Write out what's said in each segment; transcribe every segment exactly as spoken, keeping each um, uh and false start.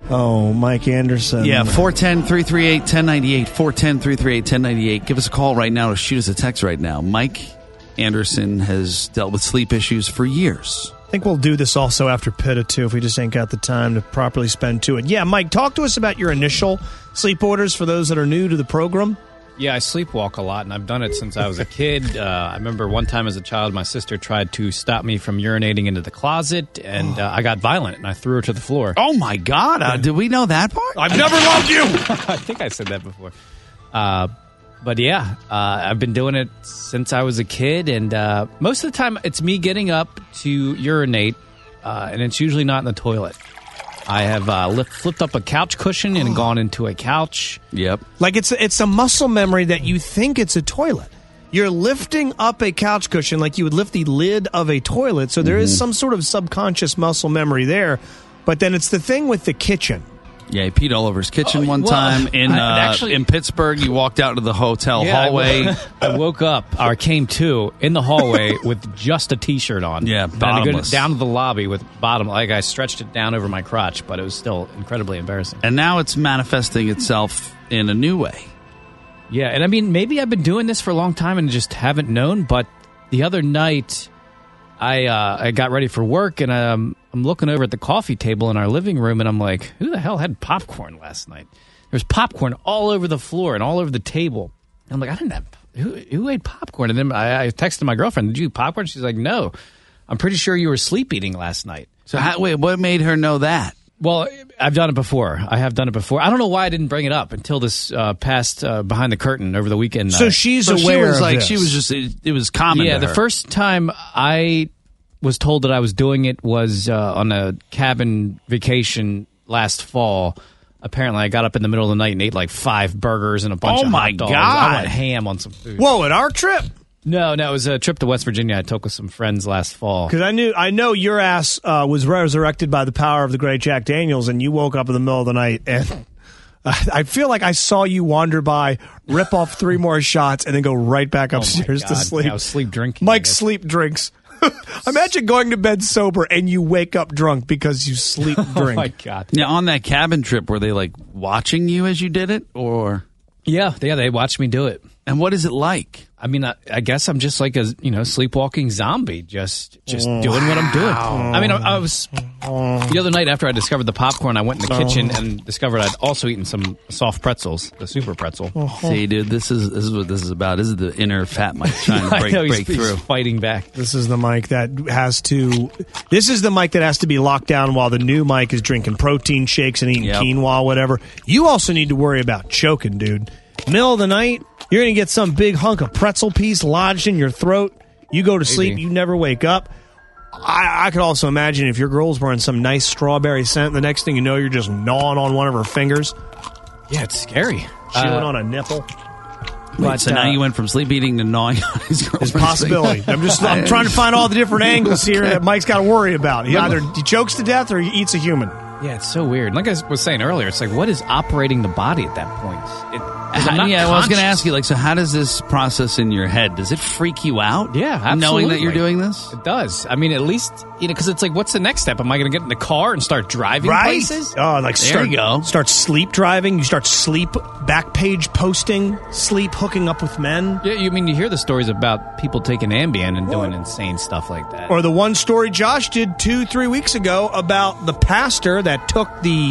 Oh, Mike Anderson. Yeah, four one zero, three three eight, one zero nine eight, four one zero, three three eight, one zero nine eight. Give us a call right now or shoot us a text right now. Mike Anderson has dealt with sleep issues for years. I think we'll do this also after Pitta, too, if we just ain't got the time to properly spend to it. Yeah, Mike, talk to us about your initial sleep orders for those that are new to the program. Yeah, I sleepwalk a lot, and I've done it since I was a kid. Uh, I remember one time as a child, my sister tried to stop me from urinating into the closet, and uh, I got violent, and I threw her to the floor. Oh, my God. Uh, did we know that part? I've never loved you! I think I said that before. Uh, but, yeah, uh, I've been doing it since I was a kid, and uh, most of the time it's me getting up to urinate, uh, and it's usually not in the toilet. I have uh, lift, flipped up a couch cushion and gone into a couch. Yep. Like it's it's a muscle memory that you think it's a toilet. You're lifting up a couch cushion like you would lift the lid of a toilet, so there mm-hmm. is some sort of subconscious muscle memory there. But then it's the thing with the kitchen. Yeah, he peed all over his kitchen oh, one well, time. In I, uh, actually, in Pittsburgh, you walked out to the hotel yeah, hallway. I, I woke up, or came to, in the hallway with just a T-shirt on. Yeah, bottomless. Down to the lobby with bottom. Like I stretched it down over my crotch, but it was still incredibly embarrassing. And now it's manifesting itself in a new way. Yeah, and I mean, maybe I've been doing this for a long time and just haven't known, but the other night I uh, I got ready for work, and um, I'm looking over at the coffee table in our living room, and I'm like, who the hell had popcorn last night? There's popcorn all over the floor and all over the table. And I'm like, I didn't have, who, who ate popcorn? And then I, I texted my girlfriend, did you eat popcorn? She's like, no. I'm pretty sure you were sleep eating last night. So how, wait, what made her know that? Well, I've done it before. I have done it before. I don't know why I didn't bring it up until this uh, past uh, behind the curtain over the weekend. So uh, she's so aware she was of like, this. she was just, it, it was common Yeah, to the her. first time I was told that I was doing it was uh, on a cabin vacation last fall. Apparently, I got up in the middle of the night and ate like five burgers and a bunch Oh of my hot dogs. God. I went ham on some food. Whoa, at our trip? No, no, it was a trip to West Virginia I took with some friends last fall. Because I knew, I know your ass uh, was resurrected by the power of the great Jack Daniels, and you woke up in the middle of the night, and I feel like I saw you wander by, rip off three more shots, and then go right back upstairs oh to sleep. Yeah, I was sleep drinking. Mike sleep drinks. Imagine going to bed sober and you wake up drunk because you sleep drink. Oh my God! Now, on that cabin trip, were they like watching you as you did it, or? Yeah, yeah, they watched me do it. And what is it like? I mean, I, I guess I'm just like a you know sleepwalking zombie, just just doing what I'm doing. I mean, I, I was the other night after I discovered the popcorn, I went in the kitchen and discovered I'd also eaten some soft pretzels, the super pretzel. See, dude, this is this is what this is about. This is the inner fat Mike trying to break, I know, break he's, through, he's fighting back. This is the Mike that has to. This is the Mike that has to be locked down while the new Mike is drinking protein shakes and eating Yep. quinoa, whatever. You also need to worry about choking, dude. Middle of the night, you're going to get some big hunk of pretzel piece lodged in your throat. You go to sleep, Maybe. you never wake up. I, I could also imagine if your girl's wearing some nice strawberry scent, the next thing you know, you're just gnawing on one of her fingers, Yeah, it's scary. chewing Uh, on a nipple. Wait, But, so uh, now you went from sleep eating to gnawing on his It's girlfriend's a possibility. I'm just I'm trying to find all the different angles here that Mike's got to worry about. He either he chokes to death or he eats a human. Yeah, it's so weird. Like I was saying earlier, it's like, what is operating the body at that point? It, 'cause I'm How, not yeah, well, I was going to conscious. ask you, like, so how does this process in your head? Does it freak you out? Yeah, absolutely. Knowing that you're doing this? It does. I mean, at least, you know, because it's like, what's the next step? Am I going to get in the car and start driving places? Oh, like There start, you go. Start sleep driving. You start sleep back page posting. Sleep hooking up with men. Yeah, you mean you hear the stories about people taking Ambien and doing insane stuff like that. Or the one story Josh did two, three weeks ago about the pastor that took the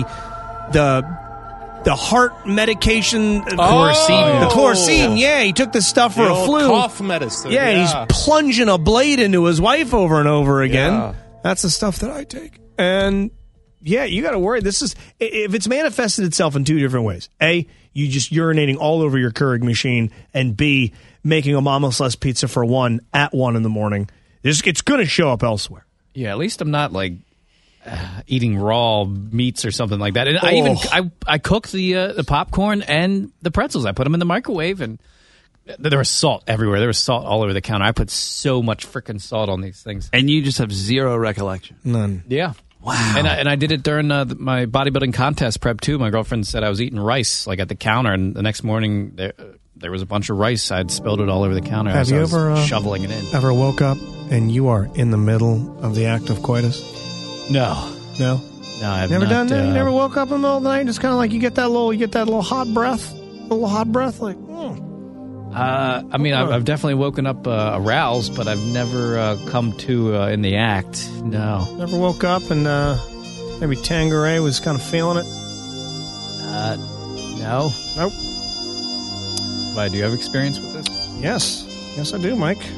the the heart medication, Chloroquine. the chloroquine. Yeah, he took the stuff for The a old flu. cough medicine. Yeah, and yeah. he's plunging a blade into his wife over and over again. Yeah. That's the stuff that I take. And yeah, you got to worry. This is if it's manifested itself in two different ways. A, you just urinating all over your Keurig machine, and B, making a Mama's Less pizza for one at one in the morning. It's, it's going to show up elsewhere. Yeah, at least I'm not like uh, eating raw meats or something like that. And I even I I cooked the uh, the popcorn and the pretzels. I put them in the microwave, and there was salt everywhere. There was salt all over the counter. I put so much freaking salt on these things. And you just have zero recollection. None. Yeah. Wow. And I, and I did it during uh, my bodybuilding contest prep too. My girlfriend said I was eating rice like at the counter, and the next morning there there was a bunch of rice. I'd spilled it all over the counter. Have as you I was ever, uh, shoveling it in? Ever woke up and you are in the middle of the act of coitus? No. No? No, I've Never not, done that? uh, You never woke up in the middle of the night? Just kind of like you get that little, you get that little hot breath? A little hot breath? Like, mm. Uh, I mean, I've, I've definitely woken up uh, aroused, but I've never uh, come to uh, in the act. No. Never woke up and uh, maybe Tanqueray was kind of feeling it? Uh, no. Nope. Why, do you have experience with this? Yes. Yes, I do, Mike.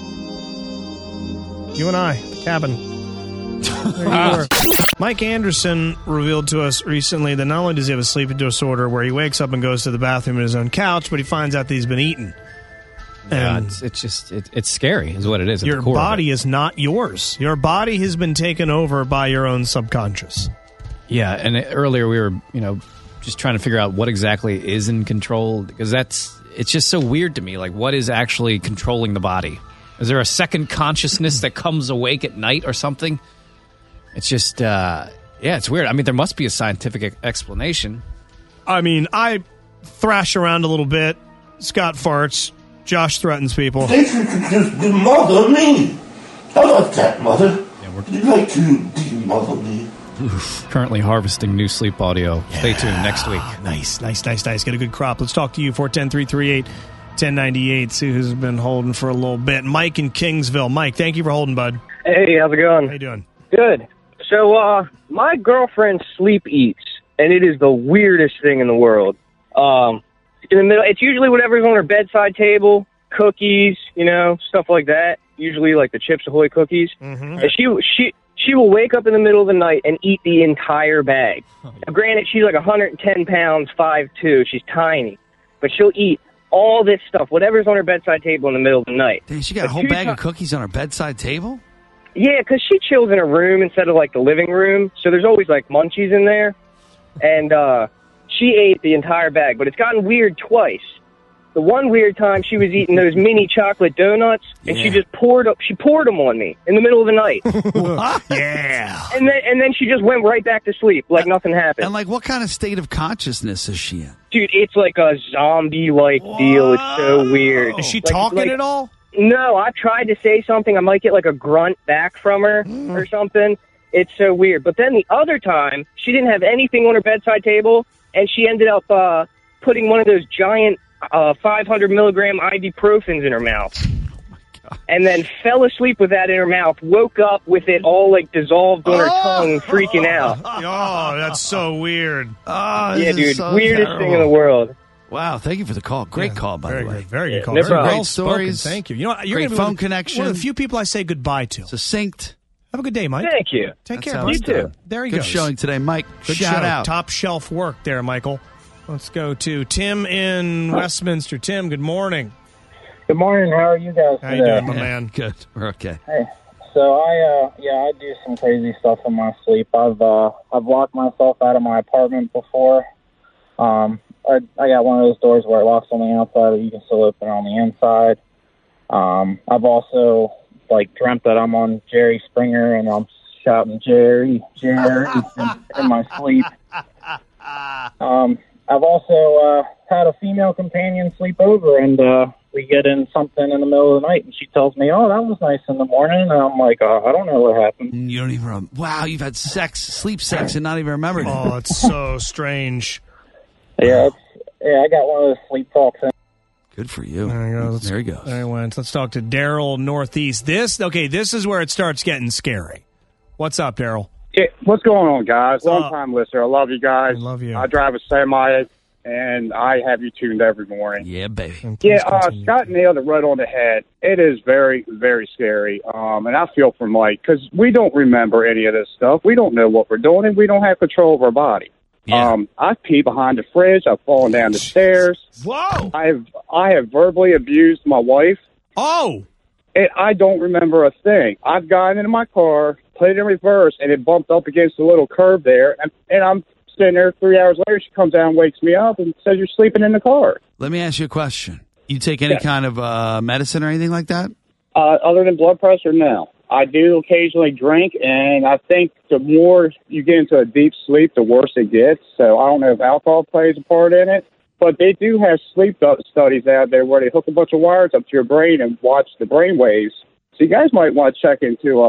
You and I, the cabin. There you were. Mike Anderson revealed to us recently that not only does he have a sleep disorder where he wakes up and goes to the bathroom in his own couch, but he finds out that he's been eaten. Yeah, And it's, it's just, it, it's scary is what it is. At your the core body of it. is not yours. Your body has been taken over by your own subconscious. Yeah, and it- earlier we were, you know, just trying to figure out what exactly is in control, because that's, it's just so weird to me. Like, what is actually controlling the body? Is there a second consciousness that comes awake at night or something? It's just, uh, yeah, it's weird. I mean, there must be a scientific e- explanation. I mean, I thrash around a little bit. Scott farts. Josh threatens people. Think you could just demother me? How about that, Mother? You'd like to demother me? Currently harvesting new sleep audio. Stay tuned next week. Nice, nice, nice, nice. Get a good crop. Let's talk to you. four one zero, three three eight, one zero nine eight. See who's been holding for a little bit. Mike in Kingsville. Mike, thank you for holding, bud. Hey, how's it going? How you doing? Good. So, uh, my girlfriend sleep eats, and it is the weirdest thing in the world. Um, in the middle, it's usually whatever's on her bedside table, cookies, you know, stuff like that. Usually, like the Chips Ahoy cookies. Mm-hmm. And she she she will wake up in the middle of the night and eat the entire bag. Now, granted, she's like one hundred ten pounds, five two. She's tiny, but she'll eat all this stuff, whatever's on her bedside table in the middle of the night. Dang, she got a But whole two bag ti- of cookies on her bedside table? Yeah, because she chills in a room instead of, like, the living room, so there's always, like, munchies in there. And uh, she ate the entire bag, but it's gotten weird twice. The one weird time she was eating those mini chocolate donuts, and she Yeah. just poured up, she poured them on me in the middle of the night. Yeah. and then and then she just went right back to sleep like nothing happened. And, like, what kind of state of consciousness is she in? Dude, it's like a zombie-like deal. It's so weird. Is she Like- talking like- at all? No, I tried to say something. I might get like a grunt back from her or something. It's so weird. But then the other time, she didn't have anything on her bedside table, and she ended up uh, putting one of those giant uh, five hundred milligram ibuprofens in her mouth. And then fell asleep with that in her mouth, woke up with it all like dissolved on her tongue, freaking out. Oh, that's so weird. Oh, Yeah, this is dude, so weirdest terrible. thing in the world. Wow, thank you for the call. Great call, by Very the way. good. Very Yeah, good call. no Very problem. well Great spoken. stories. Thank you. You know, what? You're Great gonna be phone one of the- connection. One of the few people I say goodbye to. Succinct. Have a good day, Mike. Thank you. Take That's care, how bud. it's You too. done. There he Good goes. showing today, Mike. Good Shout show. out. Top shelf work there, Michael. Let's go to Tim in Westminster. Tim, good morning. Good morning. How are you guys How today? you doing, my Yeah, man? Good. We're okay. Hey, so I, uh, yeah, I do some crazy stuff in my sleep. I've, uh, I've locked myself out of my apartment before. Um, I, I got one of those doors where it locks on the outside, but you can still open it on the inside. Um, I've also like dreamt that I'm on Jerry Springer and I'm shouting Jerry, Jerry in, in my sleep. Um, I've also uh, had a female companion sleep over, and uh, we get in something in the middle of the night, and she tells me, "Oh, that was nice in the morning," and I'm like, uh, "I don't know what happened." You don't even rem- Wow, you've had sex, sleep sex, and not even remembered it. Oh, it's so strange. Yeah, it's, yeah, I got one of those sleep talks. In. Good for you. There he goes. There he goes. There he went. Let's talk to Daryl Northeast. This, okay, this is where it starts getting scary. What's up, Daryl? Yeah, what's going on, guys? What's up? Long time listener. I love you guys. I love you. I drive a semi, and I have you tuned every morning. Yeah, baby. And please Yeah, uh, continue. Scott nailed it right on the head. It is very, very scary. Um, and I feel for Mike because we don't remember any of this stuff. We don't know what we're doing, and we don't have control of our body. Yeah. Um, I've peed behind the fridge. I've fallen down the stairs. Whoa! I've I have verbally abused my wife, Oh! and I don't remember a thing. I've gotten into my car, put it in reverse, and it bumped up against the little curb there, and, and I'm sitting there three hours later. She comes down, wakes me up, and says, "You're sleeping in the car." Let me ask you a question. You take any Yeah. kind of uh, medicine or anything like that? Uh, other than blood pressure, no. I do occasionally drink, and I think the more you get into a deep sleep, the worse it gets. So I don't know if alcohol plays a part in it, but they do have sleep studies out there where they hook a bunch of wires up to your brain and watch the brain waves. So you guys might want to check into uh,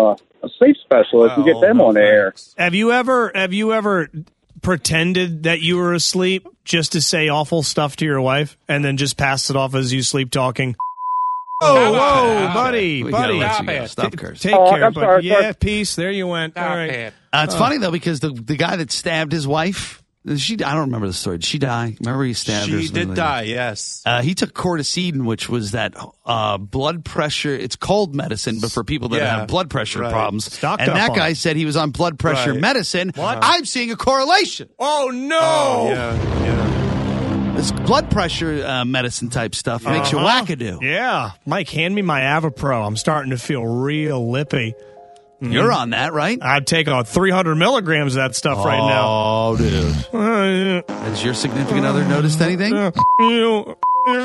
a sleep specialist and get them on the air. Have you ever have you ever pretended that you were asleep just to say awful stuff to your wife and then just passed it off as you sleep talking? Oh, whoa, buddy, We gotta buddy. let you go. Stop cursing. Take Oh, care, I'm but sorry, yeah, sorry. peace. There you went. All right. Uh, it's funny though because the the guy that stabbed his wife, she I don't remember the story. Did she die? Remember he stabbed her? or She something did like die, yes. that? Uh, he took cortisone, which was that uh, blood pressure. It's cold medicine, but for people that Yeah, have blood pressure right. problems. Stocked and up that on guy it. said he was on blood pressure Right. medicine. What? I'm seeing a correlation. Oh no! Oh, yeah, yeah. This blood pressure uh, medicine type stuff makes you Uh-huh. wackadoo. Yeah, Mike, hand me my Avapro. I'm starting to feel real lippy. You're on that, right? I'd take on three hundred milligrams of that stuff right now. Oh, dude. Uh, Has your significant other noticed anything? uh, you,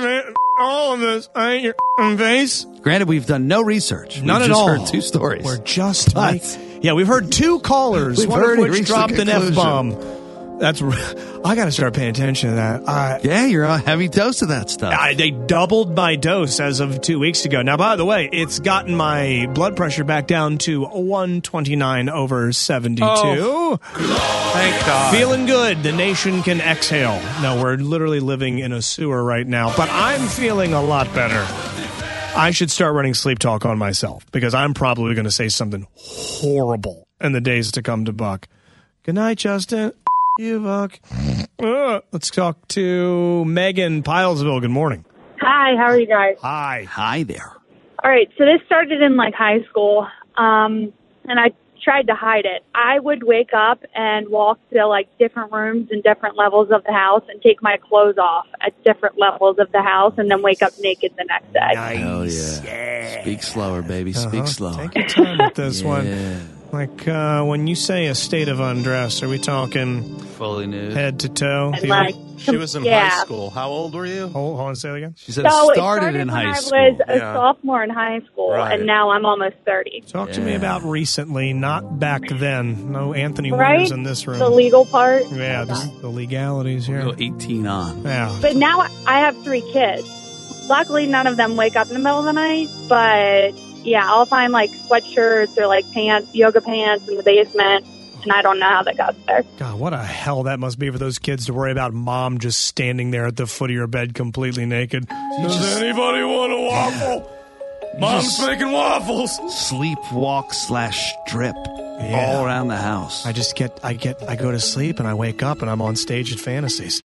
all of this ain't your face. Granted, we've done no research. None we've at just all. heard two stories. We're just But- Mike. Yeah, we've heard two callers, We've one heard of and which reached a dropped an conclusion. F bomb. That's. r- I got to start paying attention to that. I, Yeah, you're on a heavy dose of that stuff. I, they doubled my dose as of two weeks ago. Now, by the way, it's gotten my blood pressure back down to one twenty-nine over seventy-two. Oh. Thank God. Feeling good. The nation can exhale. No, we're literally living in a sewer right now, but I'm feeling a lot better. I should start running sleep talk on myself because I'm probably going to say something horrible in the days to come to Buck. Good night, Justin. You, Buck. Uh, let's talk to Megan Pilesville. Good morning. Hi, how are you guys? Hi. Hi there. All right, so this started in like high school, um, and I tried to hide it. I would wake up and walk to like different rooms and different levels of the house and take my clothes off at different levels of the house and then wake up naked the next day. Hell yeah. Speak slower, baby. Speak Uh-huh. slower. Take your time with this Yeah. one. Like, uh, when you say a state of undress, are we talking Fully nude. head to toe? And like, She was in yeah. high school. How old were you? Hold, hold on, say it again. She said So it started, in when high I school. was a Yeah. sophomore in high school, Right. and now I'm almost thirty. Talk to me Yeah. about recently, not back then. No Anthony Right? Winters in this room. The legal part. yeah, this, the legalities here. We'll go eighteen on. Yeah. But now I have three kids. Luckily, none of them wake up in the middle of the night. But yeah, I'll find like sweatshirts or like pants, yoga pants in the basement, and I don't know how that got there. God, what a hell that must be for those kids to worry about mom just standing there at the foot of your bed completely naked. Does anybody want a waffle? Mom's just- making waffles. Sleep, walk, slash strip Yeah. all around the house. I just get, I get, I go to sleep and I wake up and I'm on stage at Fantasies.